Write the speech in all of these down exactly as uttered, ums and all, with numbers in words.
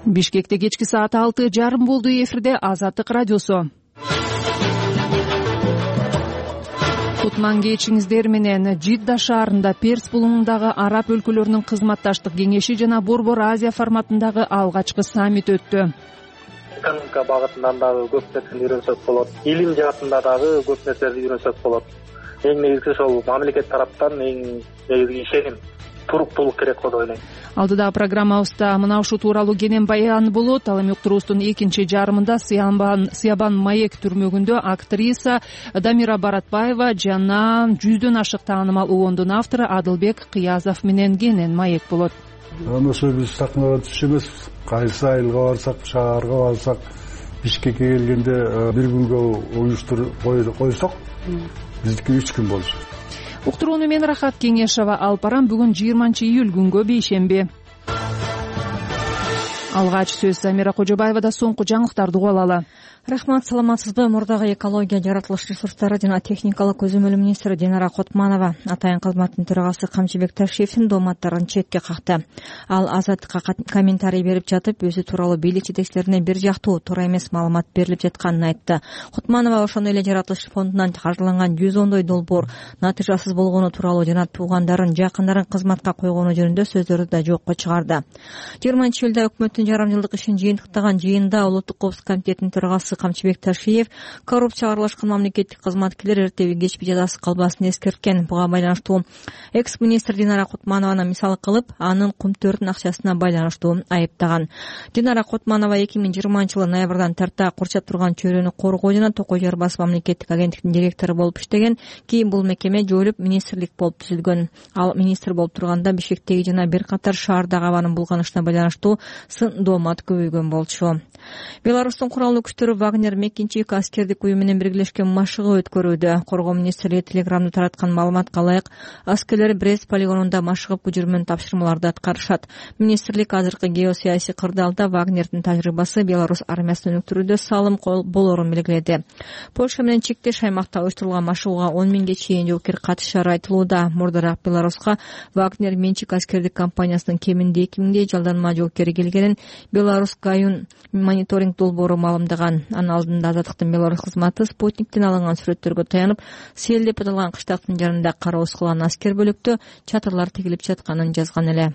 Бишкекте кечки саат алты жарым болду. Эфирде Азаттык радиосу. Кутман кечиңиздер менен. Жидда шаарында Перс булуңундагы араб өлкөлөрүнүн кызматташтык кеңеши жана Борбор Азия форматындагы алгачкы саммит өттү. Экономика багытынан дагы көп нерсени үйрөнсөк болот. Илим жаатында дагы көп нерселерди үйрөнсөк болот. Эң негизгisi ошол мамлекет тараптан эң негизги ишеним, туруктуулук керек го деп ойлойм. Алдыда программабызда мына ушул тууралуу кенен баян болот. Ал эми уктуруубуздун экинчи жарымында Сыябан Сыябан маек түрмөгүндө актриса Дамира Баратбаева жана жүздөн ашык таанымал уондун автору Адылбек Кыязов менен кенен маек болот. Ошо биз сахнага түшүш эмес, кайсы айылга барсак, шаарга барсак, Бишкекке келгенде бир күнгө уюштуруп койсок, биздики үч күн болчу. Уктурууну мен Рахат Кеңешова алып барам. Бүгүн жыйырманчы июль күнгө бейшемби. Алгач сөз Замира Кожобаевада. Соңку жаңылыктарды угуп алалы. Рахмат, саламатсызбы? Мурдагы экология, жаратылыш ресурстары жана техникалык көзөмөлүү министри Динара Котманова атайын кызматтын төрагасы Камчыбек Ташиевдин дооматтарын четке какты. Ал Азаттыкка комментарий берип жатып, өзү тууралуу бийлик жетекчилерине бир жактуу, туура эмес маалымат берилип жатканын айтты. Котманова ошондой эле жаратылыш фондунан каржыланган жүз ондой долбоор натыйжасыз болгону тууралуу жана туугандарын, жакындарын кызматка койгону жөнүндө сөздөрдү да жокко чыгарды. жыйырманчы июлда өкмөттүн жарым жылдык ишин жыйынтыктаган жыйында Улуттук коопсуздук комитетинин төрагасы Камчыбек Ташиев коррупцияга аралашкан мамлекеттик кызматкерлер эртеби кечпи жазасы калбасын эскерткен. Буга байланыштуу экс-министр Динара Котманованы мисал кылып, анын кумтөрдүн акчасына байланыштуу айыптаган. Динара Котманова эки миң жыйырманчы жылы ноябрдан тарта курчап турган чөйрөнү коргоо жана Токой Жар басма мамлекеттик агенттиктин директору болуп иштеген. Кийин бул мекеме жойулуп, министрлик болуп түзүлгөн. Ал министр болуп турганда Бишкектеги жана бир катар шаардагы абанын булганышына байланыштуу сын доомат көбөйгөн болчу. Беларустун куралдуу күчтөрү Вагнер Мекинчик аскердик уюм менен биргелешкен машыгуу өткөрүүдө. Коргоо министрлиги телеграмда тараткан маалыматка ылайык, аскерлер Брест полигонунда машыгып күжүрмөн тапшырмаларды аткарышат. Министрлик азыркы геосаясий кырдаалда Вагнердин тажрыйбасы Беларусь армиясын өнүктүрүүдө салым болорун белгиледи. Польша менен чектеш аймакта уюштурулган машыгууга он миңге чейин жоокер катышары айтылууда. Мурдараак Беларуска Вагнер Менчик аскердик компаниясынын кеминде эки миңдей жалданма жоокери келгенин Беларусь Гаюн мониторинг долбоору маалымдаган. Анын алдында Азаттыктын Беларусь кызматы спутниктен алынган сүрөттөргө таянып, Сел деп аталган кыштактын жанында карабыз кылган аскер бөлөктө чатырлар тигилип жатканын жазган эле.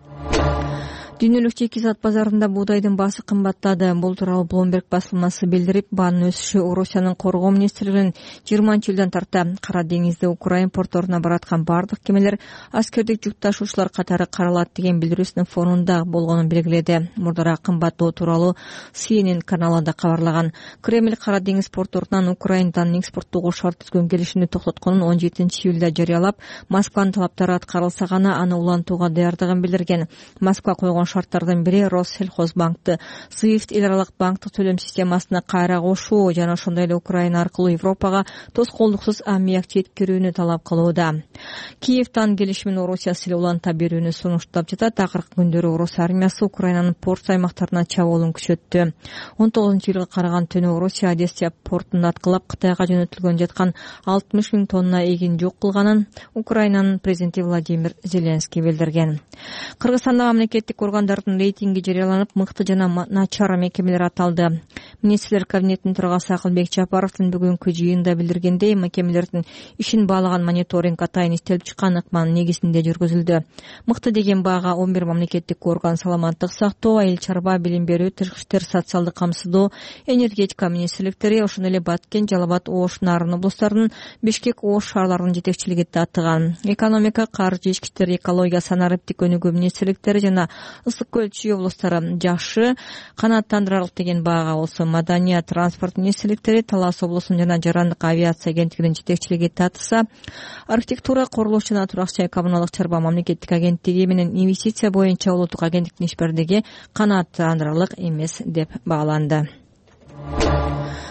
Дүйнөлүк чекизат базарында буудайдын баасы кымбаттады. Бул тууралуу Bloomberg басылмасы билдирип, баанын өсүшү Орусиянын коргоо министрлигинин жыйырманчы июлдан тарта Кара деңизде Украина порторуна бараткан бардык кемелер аскердик жүк ташуучулар катары каралат деген билдирүүсүнүн фонунда болгонун белгиледи. Мурдараак кымбаттоо тууралуу Си Эн Эн каналы да кабарлаган. Кремль Кара деңиз порторунан Украинадан экспорттоого шарт түзгөн келишимди токтотконун он жетинчи июлда жарыялап, Москванын талаптары аткарылса гана аны улантууга даярдыгын билдирген. Москва койгон шарттардын бири Россельхозбанкты Свифт эл аралык банктык төлөм системасына кайра кошуу жана ошондой эле Украина аркылуу Европага тоскоолдуксуз аммиак жеткирүүнү талап кылууда. Киевтан келишимин Орусия силе уланта берүүнү сунуштап жатат. Акыркы күндөрү Орус армиясы Украинанын порт аймактарына чабуулун күчөттү. он тогузунчу жылга караган түнү Орусия Одесса портун аткылап Кытайга жөнөтүлгөн жаткан алтымыш миң тонна эгин жок кылганын Украинанын президенти Владимир Зеленский билдирген. Кыргызстанда мамлекеттик органдардын рейтинги жарыяланып, мыкты жана начар мекемелер аталды. Министрлер кабинетинин төрагасы Акылбек Жапаровдун бүгүнкү жыйында билдиргендей, мекемелердин ишин баалаган мониторинг атайын иштелип чыккан ыкманын негизинде жүргүзүлдү. Мыкты деген баага он бир мамлекеттик орган саламаттык сактоо, айыл чарба, билим берүү, тышкы иштер, социалдык камсыздоо, энергетика министрликтери, ошондой эле Баткен, Жалал Абад, Ош, Нарын облустарынын, Бишкек, Ош шаарларынын жетекчилиги таттыган. Экономика, каржы, ички иштер, экология, санариптик өнүгүү министрликтери жана Ысык көл Чүй облустары жакшы канааттандырарлык деген баага болсо, Маданият, транспорт министрликтери, Талас облусунун жана Жарандык авиация агенттигинин жетекчилиги татса, архитектура, курулуш жана турак жай коммуналдык чарба мамлекеттик агенттиги менен инвестиция боюнча улуттук агенттиктин ишбердиги канааттандырарлык эмес деп бааланды.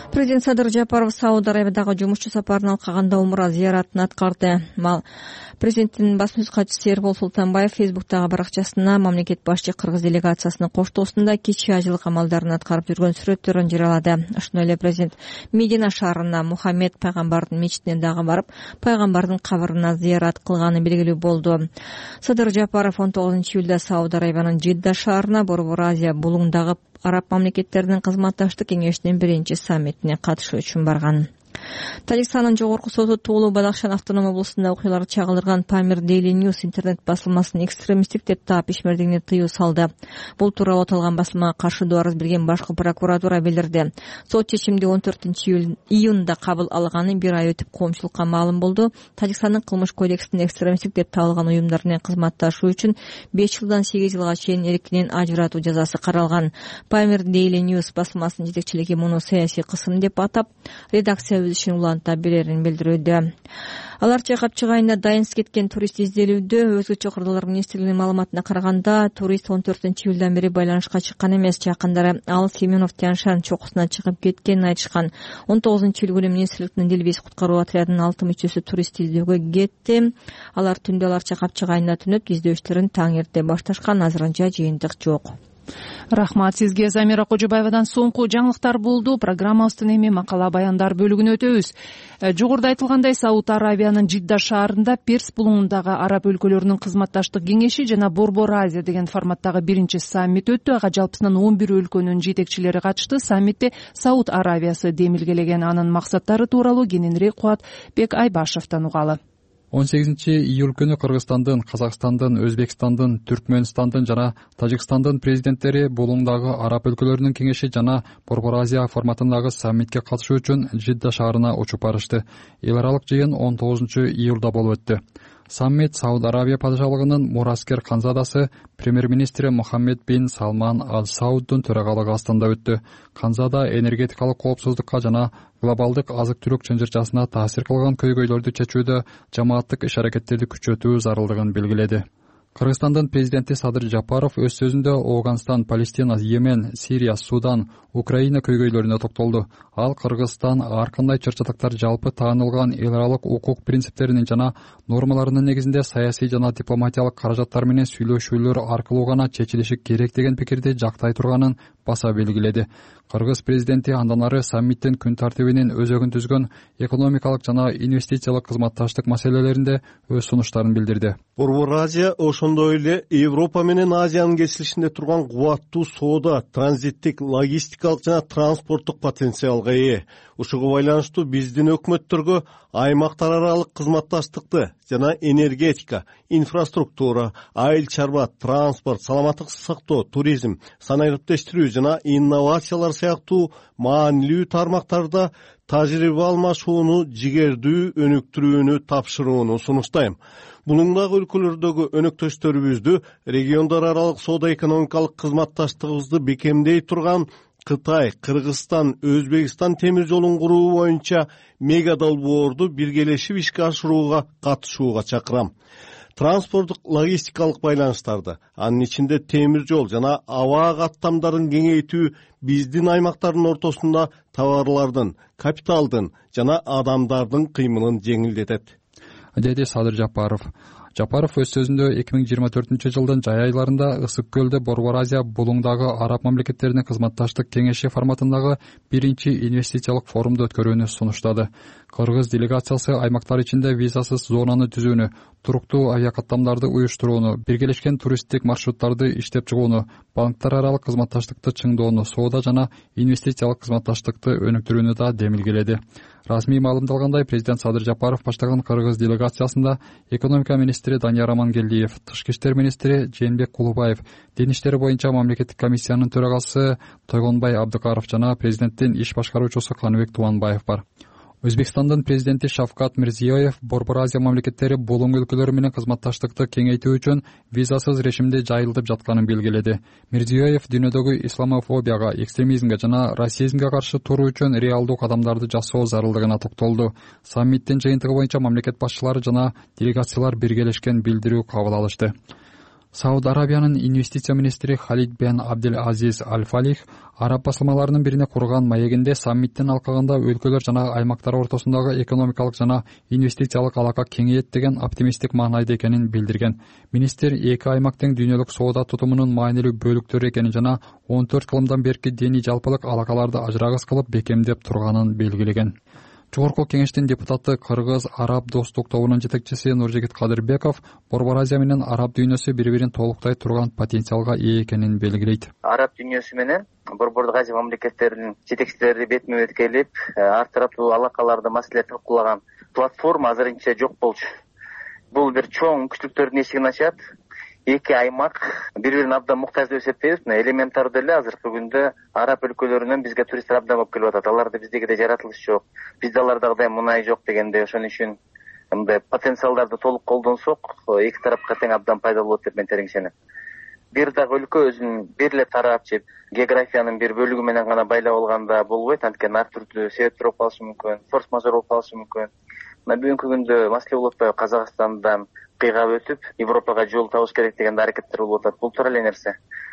Президент Садыр Жапаров Сауд Арабиядагы жумушчу сапарын алкаганда умра зыяратын аткарды. Президенттин басма сөз катчысы Эрбол Султанбаев Фейсбуктагы баракчасына мамлекет башчы кыргыз делегациясынын коштоосунда кечээ ажылык амалдарын аткарып жүргөн сүрөттөрүн жарыялады. Ошондой эле президент Медина шаарына Мухаммед пайгамбардын мечитине дагы барып, пайгамбардын кабырына зыярат кылганы белгилүү болду. Садыр Жапаров он тогузунчу июлда Сауд Арабиянын Жидда шаарына Борбор Азия булуңдагы араб мамлекеттеринин кызматташтык кеңешинин биринчи саммитине катышуу үчүн барган. Тажикстандын жогорку соту Туулу Бадахшан автоном облусунда окуялар чагылдырган Памир Daily News интернет басылмасын экстремисттик деп таап ишмердигине тыюу салды. Бул тууралуу аталган басылмага каршы доо арыз берген башкы прокуратура билдирди. Сот чечимди он төртүнчү июнда кабыл алганы бир ай өтүп коомчулукка маалым болду. Тажикстандын кылмыш кодексинде экстремисттик деп табылган уюмдар менен кызматташуу үчүн беш жылдан сегиз жылга чейин эркинен ажыратуу жазасы каралган. Памир Daily News басылмасынын жетекчилиги муну саясий кысым деп атап, редакция өз ишин уланта берерин билдирүүдө. Алар чайкап чыгайына дайынсыз кеткен турист изделүүдө. Өзгө чакырдуулар министрлигинин маалыматына караганда, турист он төртүнчү июлдан бери байланышка чыккан эмес. Жакындары ал Семенов Тяншан чокусуна чыгып кеткенин айтышкан. он тогузунчу июль күнү министрликтин Делбес куткаруу отрядынын алты мүчөсү турист издөөгө кетти. Алар түндө алар чайкап чыгайына түнөп, издөөчтөрүн таң эрте башташкан. Азырынча жыйынтык жок. Рахмат сизге. Замира Кожобаевадан соңку жаңылыктар болду. Программабыздын эми макала баяндар бөлүгүнө өтөбүз. Жогоруда айтылгандай, Сауд Арабиянын Жидда шаарында Перс булуңундагы араб өлкөлөрүнүн кызматташтык кеңеши жана Борбор Азия деген форматтагы биринчи саммит өттү. Ага жалпысынан он бир өлкөнүн жетекчилери катышты. Саммитте Сауд Арабиясы демилгелеген. Анын максаттары тууралуу кененирээк Кубатбек Айбашевден угалы. он сегизинчи июль күнү Кыргызстандын, Казакстандын, Өзбекстандын, Түркмөнстандын жана Тажикстандын президенттери булуңдагы араб өлкөлөрүнүн кеңеши жана Борбор Азия форматындагы саммитке катышуу үчүн Жидда шаарына учуп барышты. Эл аралык жыйын он тогузунчу июлда болуп өттү. Саммит Сауд Арабия падышалыгынын мураскер канзадасы премьер-министри Мухаммед бин Салман Ал Сауддун төрагалыгы астында өттү. Канзада энергетикалык коопсуздукка жана глобалдык азык-түлүк чынжырчасына таасир кылган көйгөйлөрдү чечүүдө жамааттык иш-аракеттерди күчөтүү зарылдыгын белгиледи. Кыргызстандын президенти Садыр Жапаров өз сөзүндө Афганистан, Палестина, Йемен, Сирия, Судан, Украина көйгөйлөрүнө токтолду. Ал Кыргызстан ар кандай чыр-чатактар жалпы таанылган эл аралык укук принциптеринин жана нормаларынын негизинде саясий жана дипломатиялык каражаттар менен сүйлөшүүлөр аркылуу гана чечилиши керек деген пикирди жактай турганын баса белгиледи. Кыргыз президенти андан ары саммиттин күн тартибинин өзөгүн түзгөн экономикалык жана инвестициялык кызматташтык маселелеринде өз сунуштарын билдирди. Борбор Азия ошондой эле Европа менен Азиянын кесилишинде турган кубаттуу соода, транзиттик, логистикалык жана транспорттук потенциалга ээ. Ушуга байланыштуу биздин өкмөттөргө аймактар аралык кызматташтыкты жана энергетика, инфраструктура, айыл чарба, транспорт, саламаттык сактоо, туризм, санариптештирүү жана инновациялар сыяктуу маанилүү тармактарда тажрыйба алмашууну жигердүү өнүктүрүүнү тапшырууну сунуштайм. Булуңдагы өлкөлөрдөгү өнөктөштөрүбүздү региондор аралык соода экономикалык кызматташтыгыбызды бекемдей турган Кытай, Кыргызстан, Өзбекстан темир жолун куруу боюнча мега долбоорду биргелешип ишке ашырууга катышууга чакырам. Транспорттук логистикалык байланыштарды, анын ичинде темир жол жана аба каттамдарын кеңейтүү биздин аймактардын ортосунда товарлардын, капиталдын жана адамдардын кыймылын жеңилдетет, деди Садыр Жапаров. Жапаров өз сөзүндө эки миң жыйырма төртүнчү жылдын жай айларында Ысык көлдө Борбор Азия булуңдагы араб мамлекеттеринин кызматташтык кеңеши форматындагы биринчи инвестициялык форумду өткөрүүнү сунуштады. Кыргыз делегациясы аймактар ичинде визасыз зонаны түзүүнү, туруктуу авиакаттамдарды уюштурууну, биргелешкен туристтик маршруттарды иштеп чыгууну, банктар аралык кызматташтыкты чыңдоону, соода жана инвестициялык кызматташтыкты өнүктүрүүнү да демилгеледи. Расмий маалымдалгандай, президент Садыр Жапаров баштаган Кыргыз делегациясында экономика министри Данияр Амангелдиев, тышкы иштер министри Жээнбек Кулубаев, дин иштери боюнча мамлекеттик комиссиянын төрагасы Тойгонбай Абдыкаров жана президенттин иш башкаруучусу Каныбек Тубанбаев бар. Өзбекстандын президенти Шавкат Мирзиёев Борбор Азия мамлекеттери булуң өлкөлөрү менен кызматташтыкты кеңейтүү үчүн визасыз режимде жайылтып жатканын белгиледи. Мирзиёев дүйнөдөгү исламофобияга, экстремизмге жана расизмге каршы туруу үчүн реалдуу кадамдарды жасоо зарылдыгына токтолду. Саммиттин жыйынтыгы боюнча мамлекет башчылары жана делегациялар биргелешкен билдирүү кабыл алышты. Сауд Арабиянын инвестиция министри Халид бен Абдел Азиз Аль Фалих араб басылмаларынын бирине курган маегинде саммиттин алкагында өлкөлөр жана аймактар ортосундагы экономикалык жана инвестициялык алака кеңейет деген оптимисттик маанайда экенин билдирген. Министр эки аймактын дүйнөлүк соода тутумунун маанилүү бөлүктөрү экенин жана он төрт кылымдан берки диний жалпылык алакаларды ажырагыс кылып бекемдеп турганын белгилеген. Жогорку кеңештин депутаты Кыргыз-Араб достук тобунун жетекчиси Нуржигит Кадырбеков Борбор Азия менен араб дүйнөсү бири-бирин толуктай турган потенциалга ээ экенин белгилейт. Араб дүйнөсү менен Борбордук Азия мамлекеттеринин жетекчилери бетме-бет келип, ар тараптуу алакаларды маселе талкуулаган платформа азырынча жок болчу. Бул бир чоң мүмкүнчүлүктөрдүн эшигин ачат. Эки аймак бири-бирин абдан муктаж деп эсептейбиз. Элементардуу эле азыркы күндө араб өлкөлөрүнөн бизге туристтер абдан көп келип атат. Аларда биздегидей жаратылыш жок, бизде алардагыдай мунай жок дегенде, ошон үчүн мындай потенциалдарды толук колдонсок, эки тарапка тең абдан пайдалуу болот деп мен терең ишенем. Бир дагы өлкө өзүнүн бир эле тарап же географиянын бир бөлүгү менен гана байлап алганда болбойт, анткени ар түрдүү себептер болуп калышы мүмкүн, форс-мажор болуп калышы мүмкүн. Мына бүгүнкү күндө маселе болуп атпайбы, Казакстандан кыйгап өтүп Европага жол табыш керек деген аракеттер болуп атат. Бул туура эле нерсе.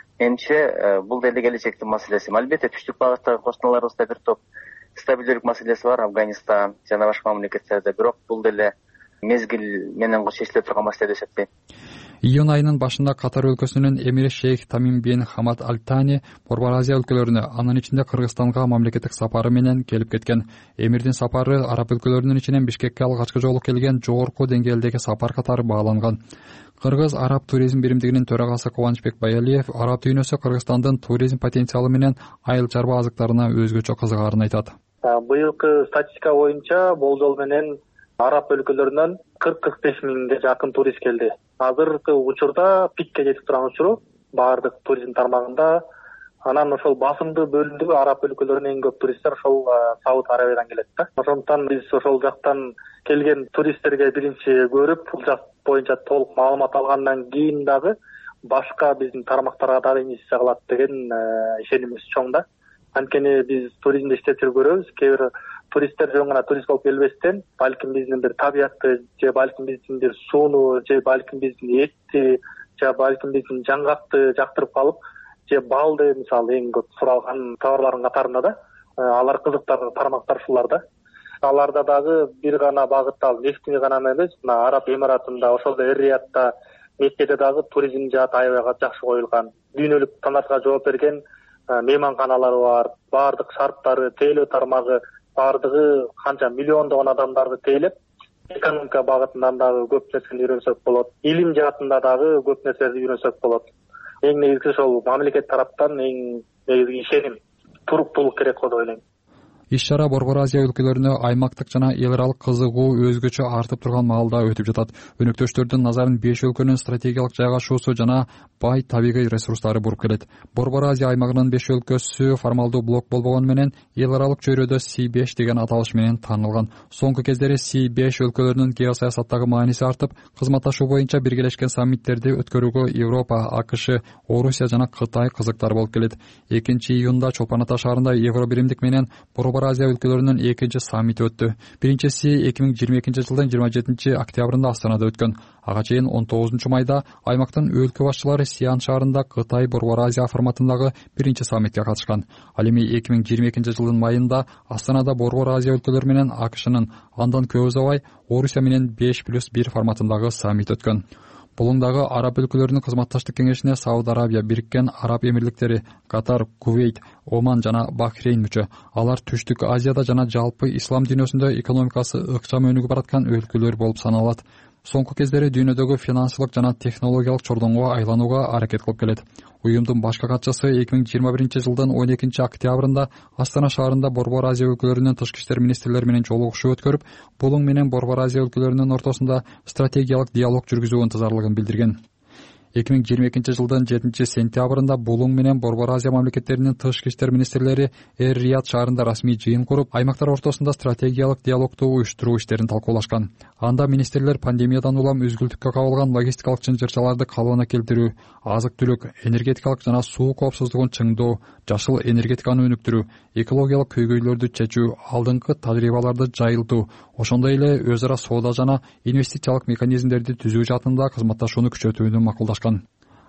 Менимче бул деле келечектин маселеси. Албетте түштүк багыттагы кошуналарыбызда бир топ стабилдүүлүк маселеси бар, Афганистан жана башка мамлекеттерде, бирок бул деле мезгил менен чечиле турган маселе деп эсептейм. Июнь айынын башында Катар өлкөсүнүн эмири шейх Тамим бин Хамад Аль Тани Борбор Азия өлкөлөрүнө, анын ичинде Кыргызстанга мамлекеттик сапары менен келип кеткен. Эмирдин сапары араб өлкөлөрүнүн ичинен Бишкекке алгачкы жолу келген жогорку деңгээлдеги сапар катары бааланган. Кыргыз-Араб туризм биримдигинин төрагасы Кубанычбек Баялиев араб дүйнөсү Кыргызстандын туризм потенциалы менен айыл чарба азыктарына өзгөчө кызыгаарын айтат. Быйылкы статистика боюнча болжол менен араб өлкөлөрүнөн кырк кырк беш миңге жакын турист келди. Азыркы учурда пикке жетип турган учуру баардык туризм тармагында. Анан ошол басымдуу бөлүмдөгү араб өлкөлөрүнөн эң көп туристтер ошол Сауд Арабиядан келет да. Ошондуктан биз ошол жактан келген туристтерге биринчи көрүп, бул жак боюнча толук маалымат алгандан кийин дагы башка биздин тармактарга дагы инвестиция кылат деген ишенимибиз чоң да. Анткени биз туризмди иштеп жүргөрөбүз. Кээ бир туристтер жөн гана турист болуп келбестен, балким биздин бир табиятты, же балким биздин бир сууну, же балким биздин этти, же балким биздин жаңгакты жактырып калып, же балды мисалы эң көп суралган товарлардын катарында да, алар кызыктар тармактар ушулар да. Аларда дагы бир гана багыттал нефтини гана эмес, мына Араб Эмиратында, ошол Эр-Риядта, Меккеде дагы туризм жааты аябай жакшы коюлган. Дүйнөлүк стандартка жооп берген мейманканалары бар, баардык шарттары, тейлөө тармагы, баардыгы канча миллиондогон адамдарды тейлеп, экономика багытынан дагы көп нерсени үйрөнсөк болот. Илим жаатында дагы көп нерселерди үйрөнсөк болот. Эң негизги ошол мамлекет тараптан эң негизги ишеним, туруктуулук керек го деп ойлойм. Иш-чара Борбор Азия өлкөлөрүнө аймактык жана эл аралык кызыгуу өзгөчө артып турган маалда өтүп жатат. Өнөктөштөрдүн назарын беш өлкөнүн стратегиялык жайгашуусу жана бай табигый ресурстары буруп келет. Борбор Азия аймагынын беш өлкөсү формалдуу блок болбогону менен эл аралык чөйрөдө Си беш деген аталыш менен таанылган. Соңку кездери Си беш өлкөлөрүнүн геосаясаттагы мааниси артып, кызматташуу боюнча биргелешкен саммиттерди өткөрүүгө Европа, АКШ, Орусия жана Кытай кызыктар болуп келет. экинчи июнда Чолпон Ата шаарында Евро биримдик менен Борбор Азия өлкөлөрүнүн экинчи саммити өттү. Биринчиси эки миң жыйырма экинчи жылдын жыйырма жетинчи октябрында Астанада өткөн. Ага чейин он тогузунчу майда аймактын өлкө башчылары Сиан шаарында Кытай Борбор Азия форматындагы биринчи саммитке катышкан. Ал эми эки миң жыйырма экинчи жылдын майында Астанада Борбор Азия өлкөлөрү менен АКШнын, андан көп узабай Орусия менен беш плюс бир форматындагы саммит өткөн. Булуңдагы араб өлкөлөрүнүн кызматташтык кеңешине Сауд Арабия, Бириккен Араб Эмирликтери, Катар, Кувейт, Оман жана Бахрейн мүчө. Алар Түштүк Азияда жана жалпы ислам дүйнөсүндө экономикасы ыкчам өнүгүп бараткан өлкөлөр болуп саналат. Соңку кездери дүйнөдөгү финансылык жана технологиялык чордоңго айланууга аракет кылып келет. Уюмдун башкы катчысы эки миң жыйырма биринчи жылдын он экинчи октябрында Астана шаарында Борбор Азия өлкөлөрүнүн тышкы иштер министрлери менен жолугушуу өткөрүп, Булуң менен Борбор Азия өлкөлөрүнүн ортосунда стратегиялык диалог жүргүзүү ынтызарлыгын билдирген. эки миң жыйырма экинчи жылдын жетинчи сентябрында Булуң менен Борбор Азия мамлекеттеринин тышкы иштер министрлери Эр-Рияд шаарында расмий жыйын куруп, аймактар ортосунда стратегиялык диалогду уюштуруу иштерин талкуулашкан. Анда министрлер пандемиядан улам үзгүлтүккө кабылган логистикалык чынжырчаларды калыбына келтирүү, азык-түлүк, энергетикалык жана суу коопсуздугун чыңдоо, жашыл энергетиканы өнүктүрүү, экологиялык көйгөйлөрдү чечүү, алдыңкы тажрыйбаларды жайылтуу, ошондой эле өз ара соода жана инвестициялык механизмдерди түзүү жаатында кызматташууну күчөтүүнү макулдашкан.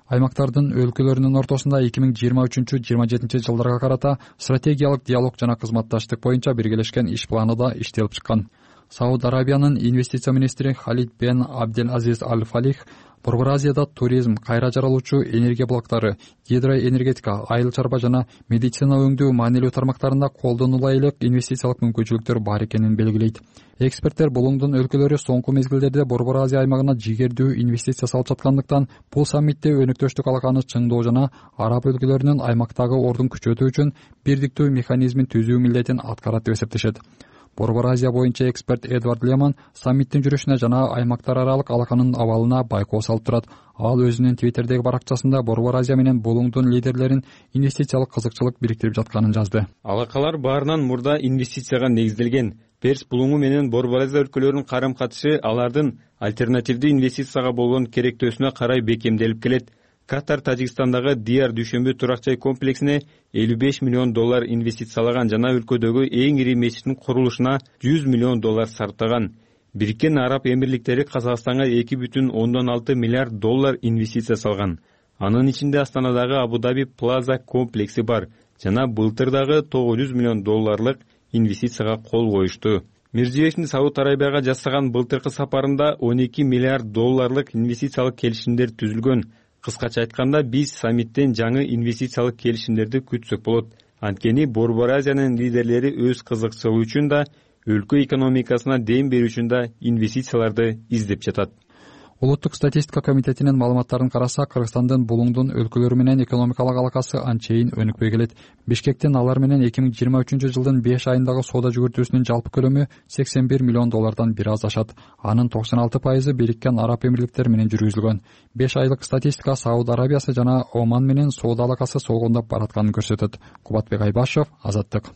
аймактардын өлкөлөрүнүн ортосунда эки миң жыйырма үчүнчү жыйырма жетинчи жылдарга карата стратегиялык диалог жана кызматташтык боюнча биргелешкен иш планы да иштелип чыккан. Сауд Арабиянын инвестиция министри Халид бен Абдел Азиз Аль Фалих Борбор Азияда туризм, кайра жаралуучу энергия блоктары, гидроэнергетика, айыл чарба жана медицина өңдүү маанилүү тармактарында колдонула элек инвестициялык мүмкүнчүлүктөр бар экенин белгилейт. Эксперттер булуңдун өлкөлөрү соңку мезгилдерде Борбор Азия аймагына жигердүү инвестиция салып жаткандыктан бул саммитте өнөктөштүк алаканы чыңдоо жана араб өлкөлөрүнүн аймактагы ордун күчөтүү үчүн бирдиктүү механизмин түзүү милдетин аткарат деп эсептешет. Борбор Азия боюнча эксперт Эдвард Леман саммиттин жүрүшүнө жана аймактар аралык алаканын абалына байкоо салып турат. Ал өзүнүн Твиттердеги баракчасында Борбор Азия менен булуңдун лидерлерин инвестициялык кызыкчылык бириктирип жатканын жазды. Алакалар баарынан мурда инвестицияга негизделген. Перс булуңу менен Борбор Азия өлкөлөрүнүн карым-катышы алардын альтернативдүү инвестицияга болгон керектөөсүнө карай бекемделип келет. Катар Тажикстандагы Диар Дүйшөмбү турак жай комплексине элүү беш миллион доллар инвестициялаган жана өлкөдөгү эң ири мечиттин курулушуна жүз миллион доллар сарптаган. Бириккен Араб Эмирликтери Казакстанга эки бүтүн ондон алты миллиард доллар инвестиция салган. Анын ичинде Астанадагы Абу Даби Плаза комплекси бар жана былтыр дагы тогуз жүз миллион долларлык инвестицияга кол коюшту. Мирзиёевдин Сауд Арабияга жасаган былтыркы сапарында он эки миллиард долларлык инвестициялык келишимдер түзүлгөн. Кыскача айтканда, биз саммиттен жаңы инвестициялык келишимдерди күтсөк болот. Анткени Борбор Азиянын лидерлери өз кызыкчылыгы үчүн да, өлкө экономикасына дем берүү үчүн да инвестицияларды издеп жатат. Улуттук статистика комитетинин маалыматтарын караса, Кыргызстандын булуңдун өлкөлөрү менен экономикалык алакасы анчейин өнүкпөй келет. Бишкектен алар менен эки миң жыйырма үчүнчү жылдын беш айындагы соода жүгүртүүсүнүн жалпы көлөмү сексен бир миллион доллардан бир аз ашат. Анын токсон алты пайызы Бириккен Араб Эмирликтери менен жүргүзүлгөн. беш айлык статистика Сауд Арабиясы жана Оман менен соода алакасы солгондоп баратканын көрсөтөт. Кубатбек Айбашев, Азаттык.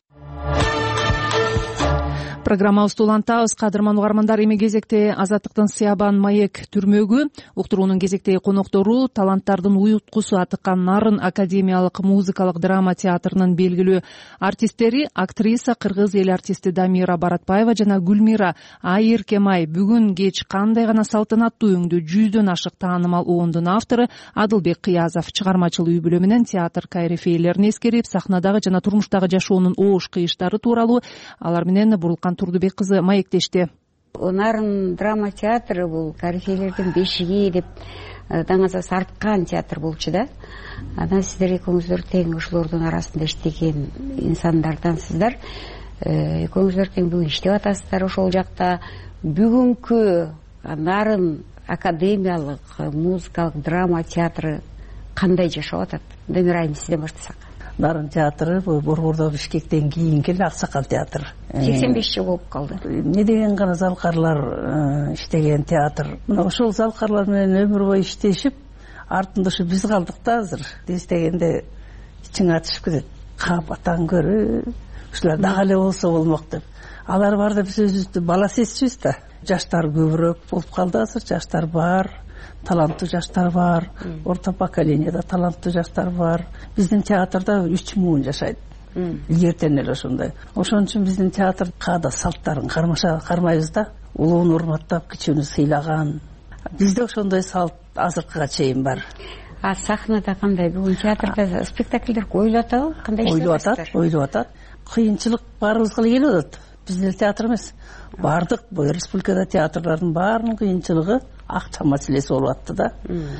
Программабызды улантабыз. Кадырман угармандар, эми кезекте Азаттыктын Сыябан маек түрмөгү, уктуруунун кезектеги коноктору таланттардын уюткусу атыккан Нарын академиялык музыкалык драма театрынын белгилүү артисттери актриса кыргыз эл артисти Дамира Баратбаева жана Гүлмира Айыркемай бүгүн кеч кандай гана салтанаттуу өңдү жүздөн ашык таанымал оондун автору Адылбек Кыязов чыгармачыл үй бүлө менен театр кайрифейлерин эскерип, сахнадагы жана турмуштагы жашоонун оош кыйыштары тууралуу алар менен Бурулкан Турдубек кызы маектешти. Нарын драма театры бул кайрифейлердин бешиги деп даңаза сарткан театр болчу да. Анан сиздер экөөңүздөр тең ушулордун арасында иштеген инсандардансыздар. Экөөңүздөр тең бүгүн иштеп атасыздар ошол жакта. Бүгүнкү Нарын академиялык музыкалык драма театры кандай жашап атат? Дамира айым, сизден баштасак. Нарын театры Борбордо Бишкектен кийинки аксакал театр. сексен беш жыл болуп калды. Не деген гана залкарлар иштеген театр. Мына ошол залкарлар менен өмүр бою иштешип, артында ушу биз калдык да азыр. Издегенде ичиң атышып кетет. Кап атаң көрүп, ушулар дагы эле болсо болмок деп. Алар бар да биз өзүбүздү бала сезчүбүз да. Жаштар көбүрөөк болуп калды азыр, жаштар бар. Таланттуу жаштар бар, орто поколенияда таланттуу жаштар бар. Биздин театрда үч муун жашайт. Илгертен эле ошондой. Ошон үчүн биздин театр каада салттарын кармаша кармайбыз да. Улууну урматтап, кичүүнү сыйлаган. Бизде ошондой салт азыркыга чейин бар. А сахнада кандай? Бүгүн театрда спектакльдер коюлуп атабы? Кандай коюлуп атат? Коюлуп атат. Кыйынчылык баарыбызга келип атат. Биздин театр эмес. Бардык бул республикада театрлардын баарынын кыйынчылыгы акча маселеси болуп атты да.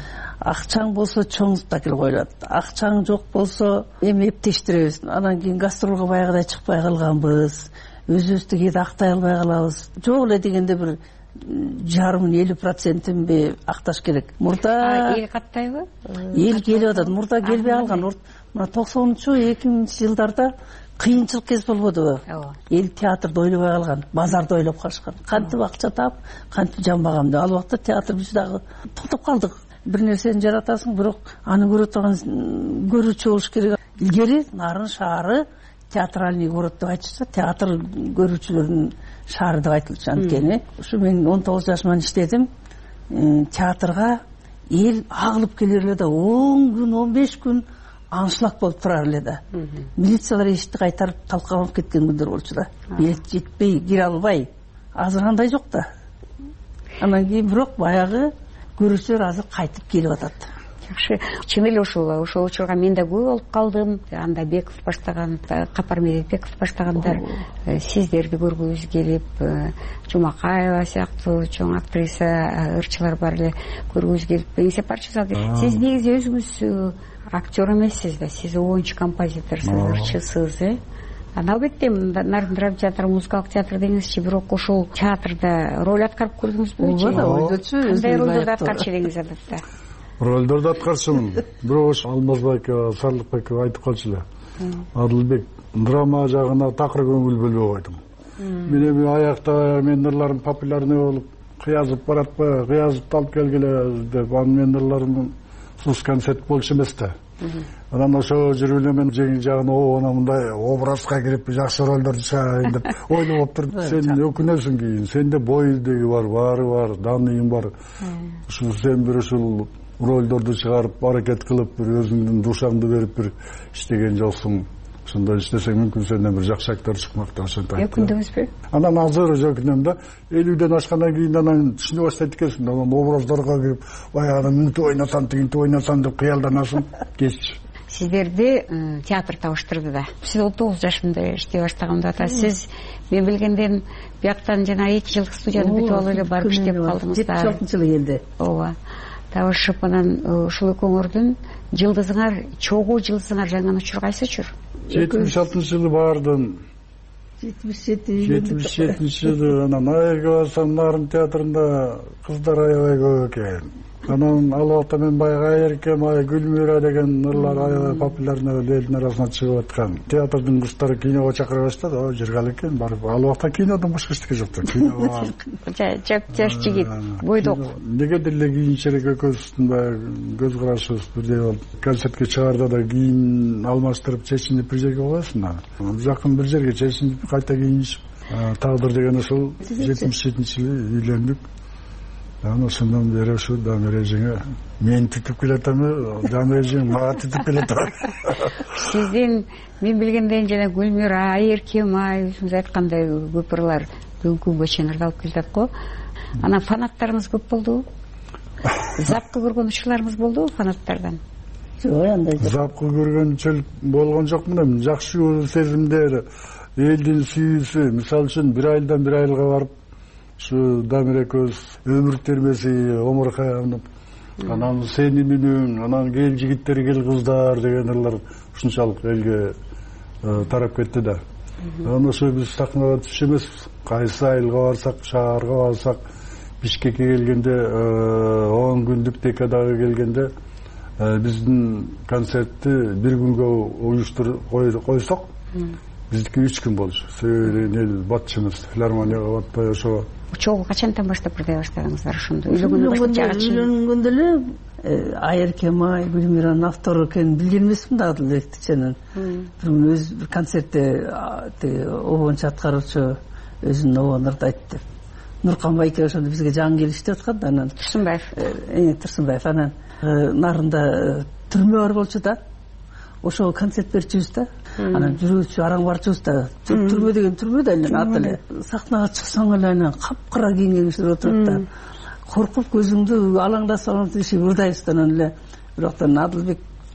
Акчаң болсо чоң спектакль коюлат. Акчаң жок болсо эми эптештиребиз. Анан кийин гастролго баягыдай чыкпай калганбыз. Өзүбүздү кээде актай албай калабыз. Жок эле дегенде бир жарымын элүү процентинби акташ керек. Мурда эл каттайбы? Эл келип атат. Мурда келбей калган. Мына токсонунчу эки миңинчи жылдарда кыйынчылык кез болбодубу? Эл театрды ойлобой калган, базарды ойлоп калышкан. Кантип акча таап, кантип жамбагам деп. Ал убакта театр биз дагы токтоп калдык. Бир нерсени жаратасың, бирок аны көрө турган көрүүчү болуш керек. Илгери Нарын шаары театральный город деп айтышса, театр көрүүчүлөрдүн шаары деп айтылчу. Анткени ушу мен он тогуз жашыман иштедим. Театрга эл агылып келер эле да он күн, он беш күн аншлаг болуп турар эле да. Милициялар эшикти кайтарып талкаланып кеткен күндөр болчу да. Билет жетпей, кире албай. Азыр андай жок да. Анан кийин бирок баягы көрүүчүлөр азыр кайтып келип атат. жакшы. Чын эле ушул ошол учурга мен да күбө болуп калдым. Анда Беков баштаган, Капар Медетбеков баштагандар сиздерди көргүбүз келип, Жумакаева сыяктуу чоң актриса ырчылар бар эле көргүбүз келип эсеп барчу. Сиз негизи өзүңүз актер эмессиз да, сиз оюнчу, композиторсуз, ырчысыз, э? Албетте Нарындырап театр, музыкалык театр деңизчи, бирок ошол театрда роль аткарып көрдүңүзбү? Ооба, ойдочу. Кандай ролдорду аткарчу элеңиз адатта? Ролдорду аткарчумун. Бирок ошо Алмазбекова, Сарлыкбекова айтып калчу эле. Адылбек драма жагына такыр көңүл бөлбөй койдум. Мен эми аякта менин ырларым популярный болуп, кыязып баратпы, кыязып алып келгиле деп, анын менин ырларым сус концерт болчу эмес да. Анан ошо жүрүп эле мен жеңил жагына оона мындай образга кирип жакшы ролдорду чыгарайын деп ойлоп отуруп, сен өкүнөсүң кийин. Сенде бой деги бар, баары бар, дааныйың бар. Ушул сен бир ушул ролдорду чыгарып, аракет кылып, бир өзүңдүн душаңды берип бир иштеген жоксуң. Ошондой иштесең мүмкүн сенден бир жакшы актер чыкмак деп ошентип айтты. Өкүндүңүзбү? Анан азыр өкүнөм да, элүүдөн ашкандан кийин анан түшүнө баштайт экенсиң. Анан образдарга кирип, баягы мынтип ойнасам, тигинтип ойнасам деп кыялданасың. Кеч. Сиздерди театр табыштырды да. Сиз он тогуз жашында иштей баштаганда да, сиз мен билгенден бияктан жана эки жылдык студияны бүтүп алып эле барып иштеп калдыңыз да. жетимиш алтынчы жылы келди. Ооба. Табышып анан ушул экөөңөрдүн жылдызыңар, чогуу жылдызыңар жаңган учур кайсычы? жетимиш алтынчы жылы бардым. жетимиш жети. жетимиш жетинчи жылы анан айырга барсам, Нарын театрында кыздар аябай көп экен. Анан ал убакта мен баягы Айыркем, ай Гүлмира деген ырлар аябай популярный элдин арасына чыгып аткан. Театрдын курстары киного чакыра баштады. О, жүргөн экен, барып. Ал убакта кинодон башка эчтеке жок. Кино. Жап жаш жигит, бойдок. Неге деле кийинчерээк экөөбүздүн баягы көз карашыбыз бирдей болуп, концертке чыгаарда да кийин алмаштырып, чечинип бир жерге коесуң да. Жакын бир жерге чечинип, кайта кийинишип. Тагдыр деген ошол жетимиш жетинчи жылы үйлөндүк. Анан ошондон бери ушу Дамира эжеңе мен түтүп келатамы, Дамира эжең мага түтүп келатабы? Сиздин мен билгенден жана Гүлмира, Айыркем, ай өзүңүз айткандай көп ырлар бүгүнкү күнгө чейин ырдалып келатат го. Анан фанаттарыңыз көп болдубу? Запкы көргөн учурларыңыз болдубу фанаттардан? Жок, андай жок. Запкы көргөнчөлүк болгон жокмун эми. Жакшы сезимдер, элдин сүйүүсү, мисалы үчүн бир айылдан бир айылга барып ушу Дамира экөөбүз өмүр термеси, омуркаянып, анан сени менен, анан кел жигиттер, кел кыздар деген ырлар ушунчалык элге тарап кетти да. Анан ошо биз сахнага түшүп эмеспиз. Кайсы айылга барсак, шаарга барсак, Бишкекке келгенде, он күндүк декадага келгенде биздин концертти бир күнгө уюштуруп койсок, биздики үч күн болчу. Себеби батчы эмес, филармонияга батпай ошо. Чогуу качантан баштап ырдай баштадыңыздар ошондо? Үйлөнгөндө эле Айыркем, ай Гүлмиранын автору экенин билген эмесмин да, Адылбекти ченен. Бир өз бир концертте обончу аткаруучу өзүнүн обон ырдайт деп. Нуркан байке ошондо бизге жаңы келиштип аткан да, анан Турсунбаев. Э, Турсунбаев анан Нарында түрмө бар болчу да. Ошого концерт берчүбүз да. Анан жүрүүчү араң барчубуз да. Түрмө деген түрмө да эле аты эле. Сахнага чыксаң эле анан капкара кийинген кишилер отуруп да. Коркуп көзүңдү алаңдасаңыз иши ырдайсыз да анан эле. Бирок Адылбек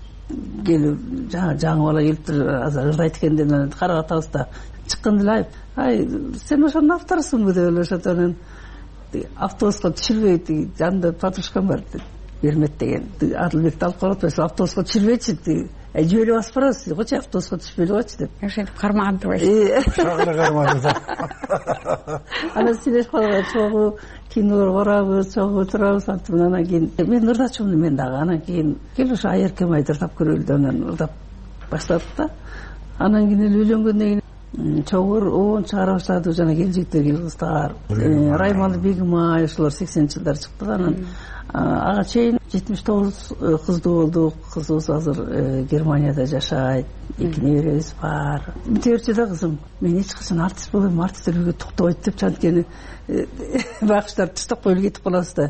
келип жаңы жаңы бала келиптир, азыр ырдайт экен деп анан карап атабыз да. Чыкканда эле ай сен ошонун авторусуңбу деп эле ошентип анан автобуска түшүрбөй, жанында подружкам бар бермет деген. Адылбекти алып барып атпайсыз, автобуска түшүрбөйчү. Жүйөлү басып барасыз, койчу автобуска түшпөйлү койчу деп. Ошентип кармаган турбайсыз. Шагыра кармады. Анан сүйлөшүп калган, чогуу кино барабыз, чогуу турабыз, антип анан кийин мен ырдачумун мен дагы. Анан кийин кел ушу Айыркем айды ырдап көрөлү деп анан ырдап баштадык да. Анан кийин эле үйлөнгөндөн кийин чогуу обон чыгара баштады, жана келжиктер, кел кыздар. Раймалы Бегимай ошолор сексенинчи жылдары чыкты да. Анан ага чейин жетимиш тогуз кыздуу болдук. Кызыбыз азыр Германияда жашайт, эки неберебиз бар. Мынтип берчү да кызым, мен эч качан артист болом, артисттер бизге токтобойт деп чанткени багыштар таштап коюп кетип калабыз да.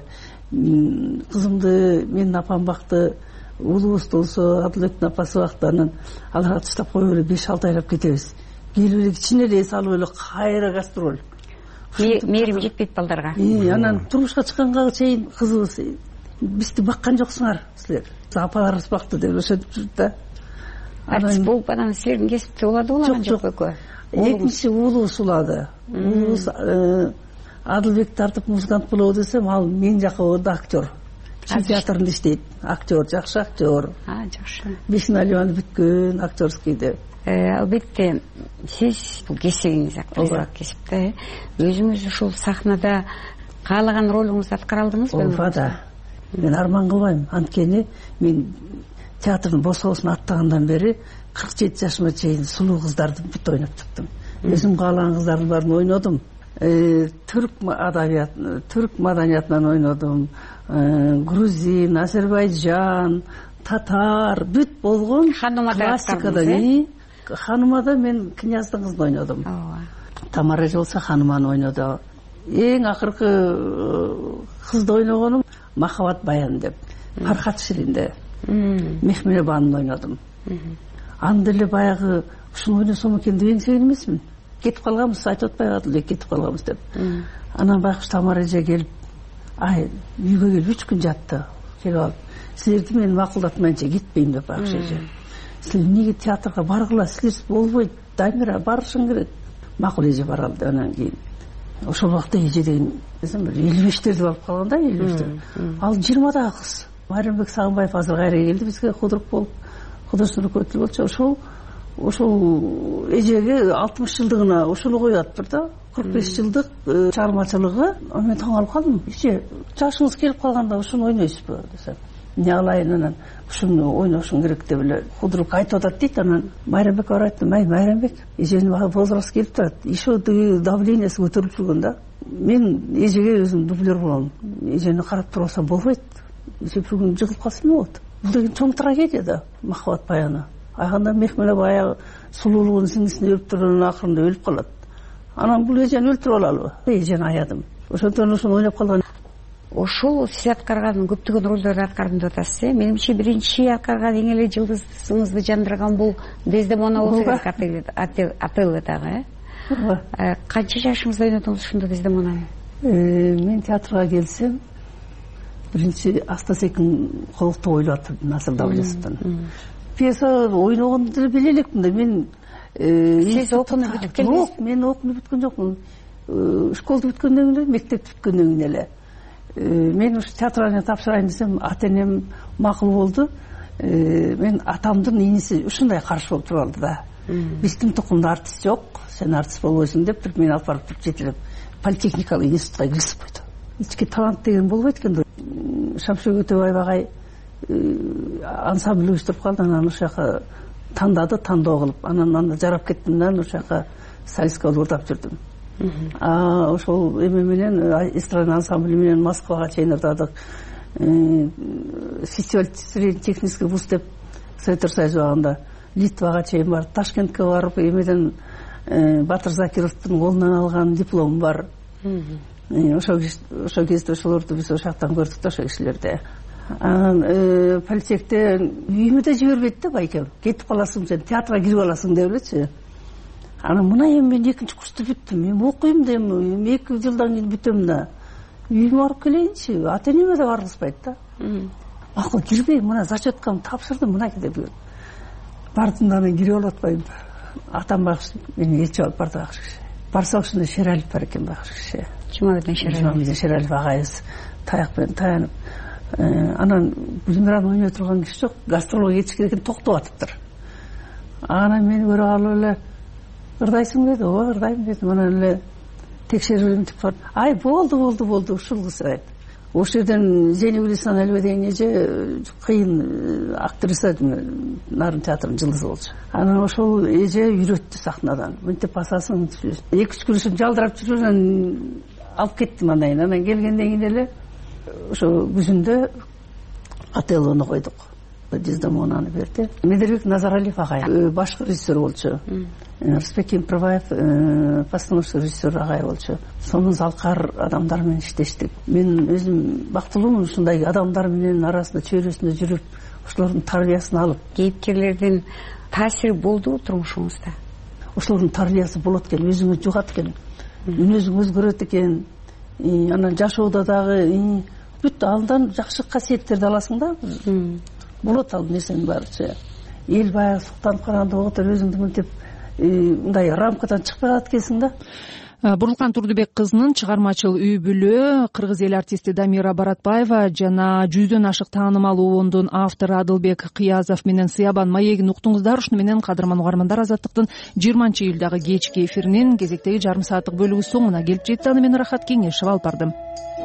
Кызымды менин апам бакты, уулубуз болсо Адылбектин апасы бакты, анан аларга таштап коюп эле беш алты айлап кетебиз. Келип эле кичине эле эс алып эле кайра гастроль. Мээрим жетпейт балдарга. Анан турмушка чыкканга чейин кызыбыз бизди баккан жоксуңар силер, апаларыбыз бакты деп ошентип жүрүп да. Артист болуп анан силердин кесипте улады улаган жокпу экөө? Экинчи уулубуз улады. Уулубуз Адылбек тартып музыкант болобу десем, ал мен жака орду актер. Чүй театрында иштейт. Актер, жакшы актер. А, жакшы. Беш наливаны бүткөн актерскийде. Албетте, сиз бул кесибиңиз актриса кесипте, өзүңүз ушул сахнада каалаган ролуңузду аткара алдыңызбы? Ооба да. Мен арман кылбайм. Анткени мен театрдын босоосун аттагандан бери кырк жети жашыма чейин сулуу кыздарды бүт ойноп чыктым. Өзүм каалаган кыздардын баарын ойнодум. Түрк адабият, түрк маданиятынан ойнодум. Грузин, Азербайжан, татар, бүт болгон классикадан. Ханымада мен князьдын кызын ойнодум. Тамара болсо ханыманы ойноду. Эң акыркы кызды ойногонум Махаббат баян деп. Фархат Ширинде. Мехмеле банын ойнодум. Анда эле баягы ушуну ойносом экен деп эңсеген эмесмин. Кетип калганбыз, айтып атпайбы эле кетип калганбыз деп. Анан байкуш Тамара эже келип, ай, үйгө келип үч күн жатты. Келип алып, силерди мен макулдатмайынча кетпейм деп байкуш эже. Силер эмнеге театрга баргыла, силерсиз болбойт, Дамира барышың керек. Макул эже баралды. Анан кийин ошол убакта эже деген элүү бештерди алып калган да, элүү бештер. Ал жыйырмадагы кыз. Майрамбек Сагынбаев азыр кайра келди бизге худрук болуп, художественный руководитель болчу. Ошол ошол эжеге алтымыш жылдыгына ошону коюп атыптыр да. кырк беш жылдык чыгармачылыгы. Мен таң калып калдым. Эже жашыңыз келип калганда ошону ойнойсузбу десем. Не алайын, анан ушуну ойношуң керек деп эле худрук айтып атат дейт. Анан Майрамбек бар айтты, май Майрамбек, эженин возраст келип турат, еще давлениеси көтөрүлүп жүргөн да. Мен эжеге өзүм дублер болом. Эжени карап туруп алсам болбойт. Эже бир күн жыгылып калса эмне болот? Бул деген чоң трагедия да, Махаббат баяны. Айганда Мехмеле баягы сулуулугун сиңдисине өлүп турганын акырында өлүп калат. Анан бул эжени өлтүрүп алалыбы? Эжени аядым. Ошондон ошону ойноп калган. Ошол сиз аткарган көптөгөн ролдорду аткардым деп атасыз, э? Менимче биринчи аткарган эң эле жылдызыңызды жандырган бул Дездемона болсо керек, Отеллодагы, э? Канча жашыңызда ойнодуңуз ушунда Дездемонаны? Мен театрга келсем, биринчи Астасекин колукту ойлоп атырдым Насыр Давлетовдон. Пьеса ойногонду деле биле элекмин да. Мен сиз окууну бүтүп келдиңиз? Жок, мен окууну бүткөн жокмун. Школду бүткөндөн кийин эле, мектепти бүткөндөн кийин эле. Мен ушу театрга тапшырайын десем, ата-энем макул болду. Мен атамдын иниси ушундай каршы болуп туруп алды да. Биздин тукумда артист жок, сен артист болбойсуң деп туруп мени алып барып жетелеп политехникалык институтка киргизип койду. Ички талант деген болбойт экен да. Шамшыр Өтөбаев агай ансамбль уюштуруп калды, анан ошол жака тандады, тандоо кылып, анан анда жарап кеттим да, ошол жака солистка болуп ырдап жүрдүм. А ошол эме менен эстрада ансамбль менен Москвага чейин ырдадык. Фестиваль технический вуз деп Советтер Союзу убагында Литвага чейин бардык, Ташкентке барып, эмеден Батыр Закировдун колунан алган диплом бар. Ошол ошол кезде ошолорду биз ошол жактан көрдүк да, ошол кишилерди. Анан политехте үйүмө да жибербейт да байкем. Кетип каласың, сен театрга кирип аласың деп элечи. Анан мына эми мен экинчи курсту бүттүм. Мен окуйм да эми эки жылдан кийин бүтөм да. Үйүмө барып келейинчи. Ата-энеме да баргызбайт да. Макул кирбей, мына зачеткамды тапшырдым, мына деп. Бардым да, мен кирип алып атпайм. Атам багыш мени элчи алып барды багыш киши. Барсак ушундай Шералиев бар экен багыш киши. Жумабек Шералиев. Жумабек Шералиев агайыбыз таяк менен таянып. Анан Гүлмираны ойной турган киши жок. Гастролго кетиш керек экен, токтоп атыптыр. Анан мени көрүп алып эле ырдайсың деди. Ооба, ырдайм дедим. Анан эле текшерүүнү тип барды. Ай, болду, болду, болду, ушул кыз дейт. Ошол жерден Зейнеп Элисанова деген эже кыйын актриса, Нарын театрынын жылдызы болчу. Анан ошол эже үйрөттү сахнадан. Мынтип басасың, эки-үч күн ушинтип жалдырап жүрүп алып кеттим анан. Анан келгенден кийин эле ошо күзүндө Отеллону койдук. Дездемонаны берди. Медербек Назаралиев агай башкы режиссер болчу. Рысбек Кемпирбаев постановочный режиссер агай болчу. Сонун залкар адамдар менен иштештик. Мен өзүм бактылуумун ушундай адамдар менен арасында чөйрөсүндө жүрүп, ошолордун тарбиясын алып. Кейипкерлердин таасири болдубу турмушуңузда? Ошолордун тарбиясы болот экен, өзүңө жугат экен. Мүнөзүң өзгөрөт экен. Анан жашоодо дагы бүт андан жакшы касиеттерди аласың да. Болот ал нерсенин баары. Эл баягы суктанып караганда оготор өзүңдү мынтип мындай рамкадан чыкпай калат экенсиң да. Бурлукан Турдубек кызынын чыгармачыл үй бүлө кыргыз эл артисти Дамира Баратбаева жана жүздөн ашык таанымал убондун автору Адылбек Кыязов менен Сыябан маегин уктуңуздар. Ушуну менен кадырман угармандар, Азаттыктын жыйырманчы июлдагы кечки эфиринин кезектеги жарым сааттык бөлүгү соңуна келип жетти. Аны мен Рахат Кеңешева алып бардым.